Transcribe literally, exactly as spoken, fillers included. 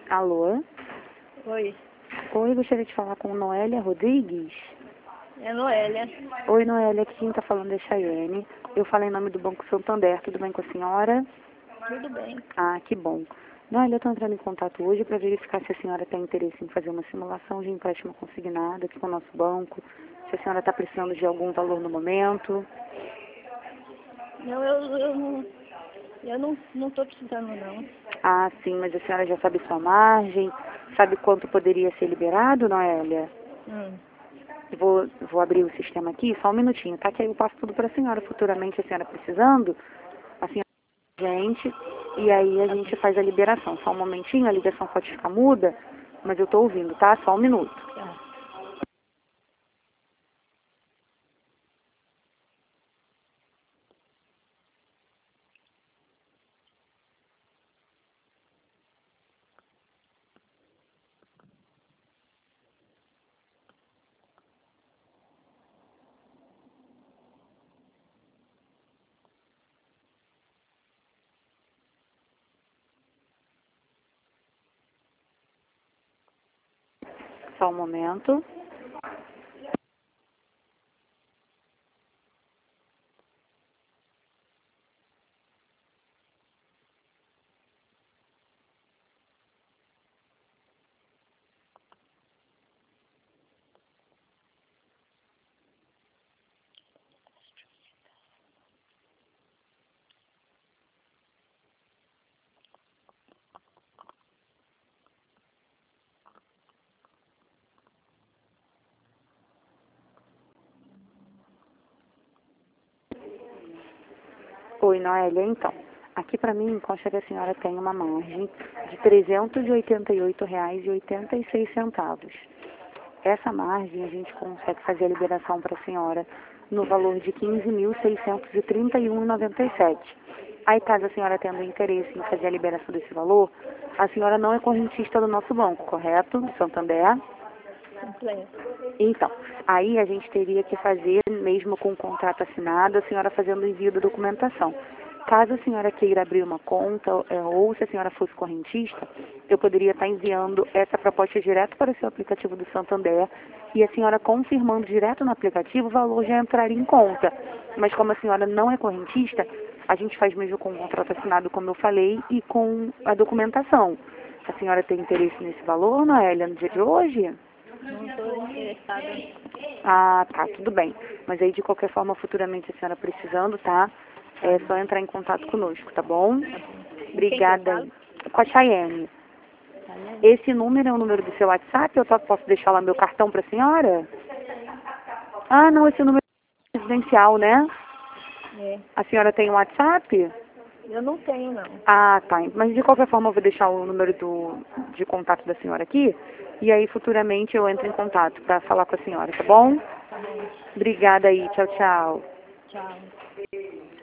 Alô? Oi, Oi, gostaria de falar com Noélia Rodrigues. é Noélia. Oi, Noélia, aqui quem está falando é Chayene. Eu falo em nome do Banco Santander, tudo bem com a senhora? Tudo bem. Ah, que bom. Noélia, eu estou entrando em contato hoje para verificar se a senhora tem interesse em fazer uma simulação de empréstimo consignado aqui com o nosso banco, se a senhora está precisando de algum valor no momento. Não, eu, eu não eu não não estou precisando não. Ah, sim, mas a senhora já sabe sua margem, sabe quanto poderia ser liberado, Noélia? Hum. Vou, vou abrir o sistema aqui, só um minutinho, tá? Que aí eu passo tudo para a senhora. Futuramente, a senhora precisando, a senhora gente, e aí a gente faz a liberação. Só um momentinho, a ligação pode ficar muda, mas eu tô ouvindo, tá? Só um minuto. Tá. Só um momento. Oi, Noélia, então. Aqui para mim consta que a senhora tem uma margem de trezentos e oitenta e oito reais e oitenta e seis centavos. Essa margem a gente consegue fazer a liberação para a senhora no valor de quinze mil seiscentos e trinta e um reais e noventa e sete centavos. Aí, caso a senhora tenha interesse em fazer a liberação desse valor, a senhora não é correntista do nosso banco, correto? Do Santander? Completo. Então, aí a gente teria que fazer, mesmo com o contrato assinado, a senhora fazendo o envio da documentação. Caso a senhora queira abrir uma conta, é, ou se a senhora fosse correntista, eu poderia estar enviando essa proposta direto para o seu aplicativo do Santander e a senhora confirmando direto no aplicativo, o valor já entraria em conta. Mas como a senhora não é correntista, a gente faz mesmo com o contrato assinado, como eu falei, e com a documentação. A senhora tem interesse nesse valor, Noélia, no dia de hoje? Não estou interessada. Ah, tá, tudo bem. Mas aí, de qualquer forma, futuramente a senhora precisando, tá? É só entrar em contato conosco, tá bom? Obrigada. Quem que eu Com a Chayene. falo? Esse número é o número do seu WhatsApp? Eu posso deixar lá meu cartão para a senhora? Ah, não, esse número é residencial, né? É. A senhora tem um WhatsApp? Eu não tenho não. Ah, tá. Mas de qualquer forma eu vou deixar o número do, de contato da senhora aqui. E aí futuramente eu entro em contato para falar com a senhora, tá bom? Tá bom. Obrigada aí. Tchau, tchau. Tchau.